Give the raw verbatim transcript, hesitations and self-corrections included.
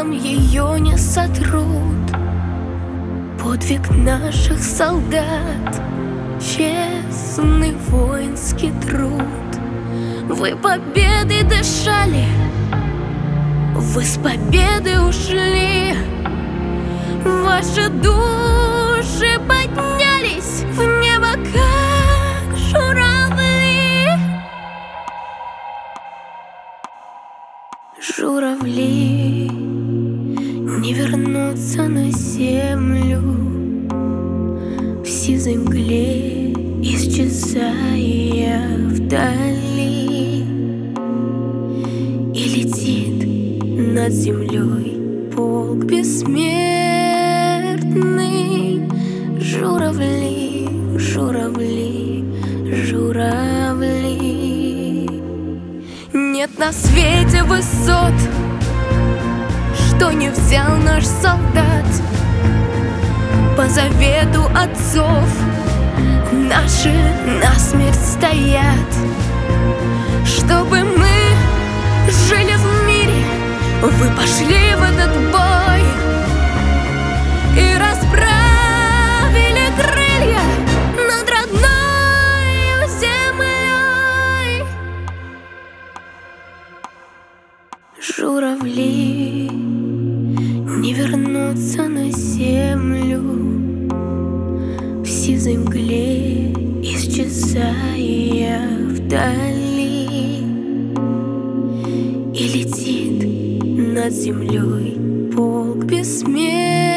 снегом ее не сотрут. Подвиг наших солдат, честный воинский труд. Вы победой дышали, вы с победы ушли. Ваши души поднялись в небо, как журавли. Журавли не вернутся на землю, в сизой мгле исчезая вдали. И летит над землей полк бессмертный. Журавли, журавли, журавли. Нет на свете высот, что не взял наш солдат. По завету отцов наши насмерть стоят, чтобы мы жили в мире. Вы пошли в этот бой и расправили крылья над родной землей. Журавли не вернутся на землю, в сизой мгле исчезая вдали. И летит над землей полк бессмертный.